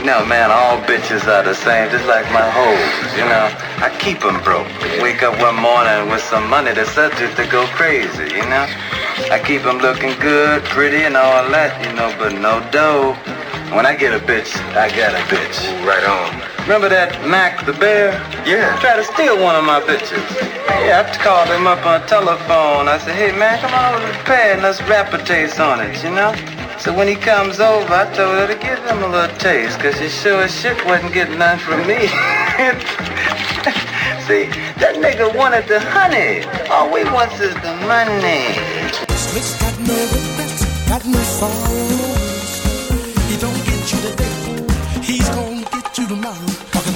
No, man, all bitches are the same, just like my hoes, you know. I keep them broke. Wake up one morning with some money that's subject to go crazy, you know. I keep them looking good, pretty, and all that, you know, but no dough. When I get a bitch, I got a bitch. Ooh, right on. Remember that Mac the bear? Yeah. Tried to steal one of my bitches. Yeah, I called him up on telephone. I said, hey, man, come on over to the pad and let's rap a taste on it, you know? So when he comes over, I told her to give him a little taste, because she sure as shit wasn't getting none from me. See, that nigga wanted the honey. All we want is the money. Slick's got no regrets, got no sorrows. He don't get you today, he's gonna get you tomorrow. Talking